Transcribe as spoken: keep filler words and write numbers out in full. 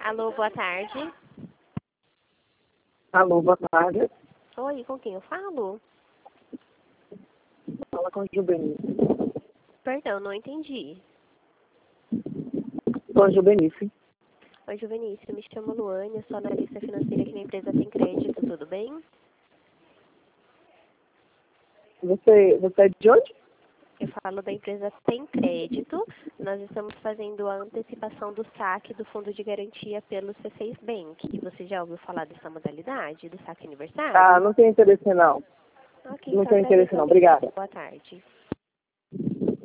Alô, boa tarde. Alô, boa tarde. Oi, com quem eu falo? Fala com a Jubenice. Perdão, não entendi. Com a Jubenice. Oi, Juvenice, me chamo Luane, eu sou analista financeira aqui na empresa Tem Crédito, tudo bem? Você, você é de onde? Eu falo da empresa Tem Crédito. Nós estamos fazendo a antecipação do saque do fundo de garantia pelo C seis Bank. Você já ouviu falar dessa modalidade, do saque aniversário? Ah, não tenho interesse não. Ok, Não então tenho interesse agradeço a não. atenção. Obrigada. Boa tarde.